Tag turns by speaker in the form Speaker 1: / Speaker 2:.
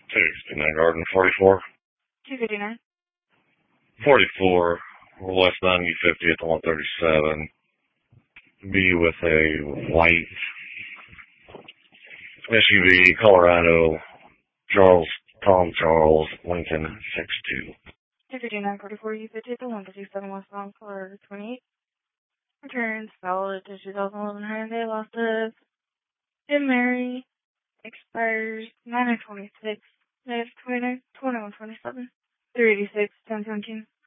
Speaker 1: 69 Garden, 44.
Speaker 2: 259.
Speaker 1: 44, West 9050 at the 137. Be with a white SUV, Colorado, Tom Charles, Lincoln 62.
Speaker 2: 259, 44, U50 at the 137 westbound, Colorado 28. Returns valid to 2011 Hyundai, lost of Jim Mary, expires 9/26, -29, 21/27, 386, 1017.